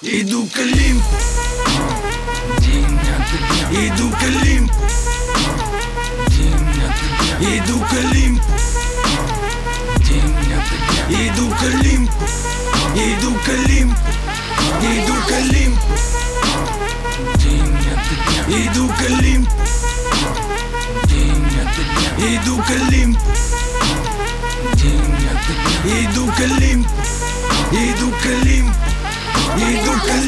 Educa limpo, educa limpo, educa limpo, educa limpo, educa limpo, educa limpo, educa limpo, educa limpo, educa limpo, educa limpo, educa limpo.